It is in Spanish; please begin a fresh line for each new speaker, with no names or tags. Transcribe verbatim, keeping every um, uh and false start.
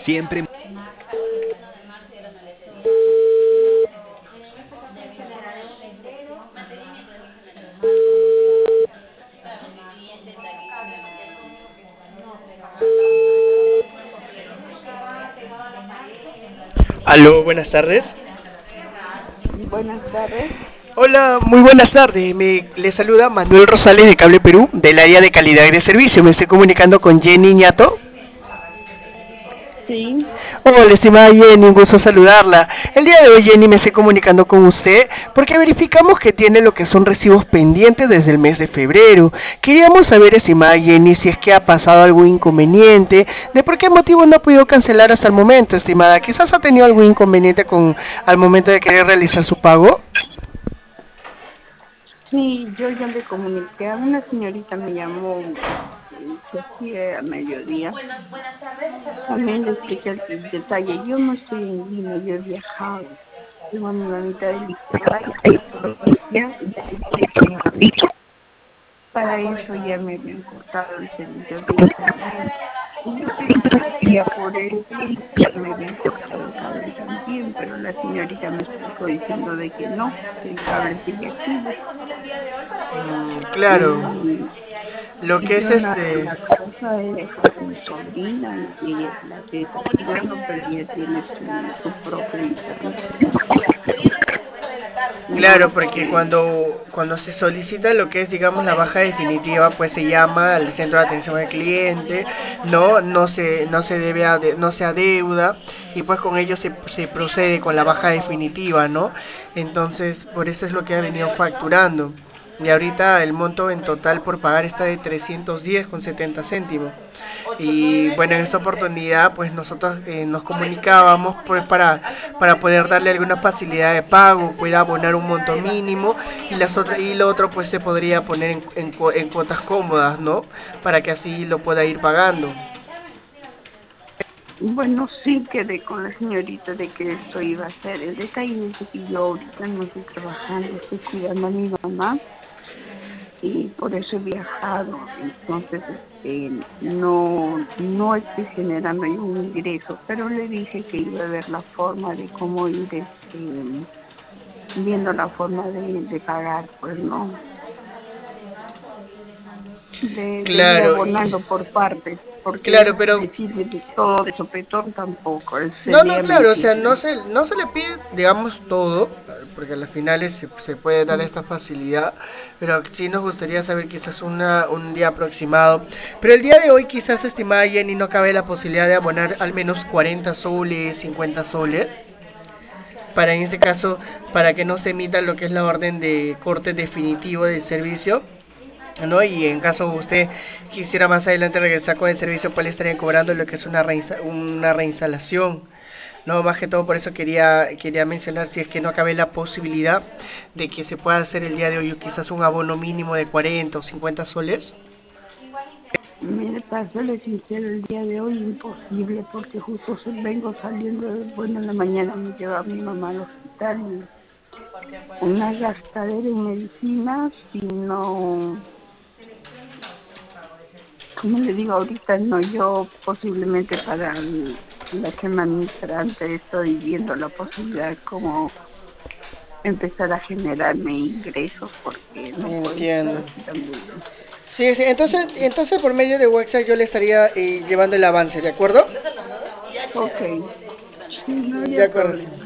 Siempre. Aló, buenas tardes.
Buenas tardes.
Hola, muy buenas tardes. Me le saluda Manuel Rosales de Cable Perú, del área de calidad y de servicio. Me estoy comunicando con Jenny Ñato.
Sí,
Hola, estimada Jenny, un gusto saludarla. El día de hoy, Jenny, me estoy comunicando con usted porque verificamos que tiene lo que son recibos pendientes desde el mes de febrero. Queríamos saber, estimada Jenny, si es que ha pasado algún inconveniente, de por qué motivo no ha podido cancelar hasta el momento, estimada. Quizás ha tenido algún inconveniente con al momento de querer realizar su pago.
sí, yo ya le comuniqué a una señorita, me llamó eh, casi a mediodía. También le expliqué el, el detalle. Yo no estoy en Lima, yo he viajado. Tengo a mi mamita delicada y por eso ya, para eso ya me habían cortado el servicio de internet. Y yo pedía por eso y ya me habían cortado el cable también, pero la señorita me explicó diciendo de que no, que el cable sigue activo.
Mm, claro,
Y
lo que es
yo la,
este.
la casa he dejado a mi sobrina y ella es la que está cuidando, pero ella tiene su, su propio internet.
Claro,
No
porque
sé.
cuando, cuando se solicita lo que es, digamos, la baja definitiva, pues se llama al centro de atención al cliente, no, no se, no se debe, ade- no se adeuda y pues con ello se, se procede con la baja definitiva, ¿no? Entonces, por eso es lo que ha venido facturando. Y ahorita el monto en total por pagar está de trescientos diez con setenta céntimos. Y bueno, en esta oportunidad pues nosotros eh, nos comunicábamos pues para, para poder darle alguna facilidad de pago, pueda abonar un monto mínimo y las otras y lo otro pues se podría poner en, en, en cuotas cómodas, ¿no? Para que así lo pueda ir pagando.
Bueno, sí quedé con la señorita de que esto iba a ser. El detalle es de que yo ahorita no estoy trabajando, estoy cuidando a mi mamá y por eso he viajado. Entonces, este, no, no estoy generando yo un ingreso, pero le dije que iba a ver la forma de cómo ir, este, viendo la forma de, de pagar, pues no, de, de ir
Claro, y
abonando por partes, porque
claro, pero
decirle de todo de sopetón tampoco,
no, no,
sería
claro, o sea, no
mentirle.
se, no se le pide, digamos, todo, porque a las finales se, se puede dar esta facilidad, pero sí nos gustaría saber quizás una, un día aproximado. Pero el día de hoy quizás, estimada Jenny, no cabe la posibilidad de abonar al menos cuarenta soles, cincuenta soles, para en este caso, para que no se emita lo que es la orden de corte definitivo del servicio. ¿No? Y en caso usted quisiera más adelante regresar con el servicio, pues le estarían cobrando lo que es una, reinsta una reinstalación. No, más que todo por eso quería, quería mencionar si es que no cabe la posibilidad de que se pueda hacer el día de hoy quizás un abono mínimo de cuarenta o cincuenta soles.
Mire, para serle sincero, el día de hoy imposible, porque justo se- vengo saliendo, de- bueno, en la mañana me lleva a mi mamá al hospital y una gastadera en medicinas y no, como le digo ahorita, no, yo posiblemente para el- la semana entrante estoy viendo la posibilidad como empezar a generarme ingresos porque no puedo estar
Entiendo.
así también.
Sí, sí, entonces, entonces por medio de WhatsApp yo le estaría eh, llevando el avance, ¿de acuerdo?
Ok, sí, no
De
había
acuerdo.
problema.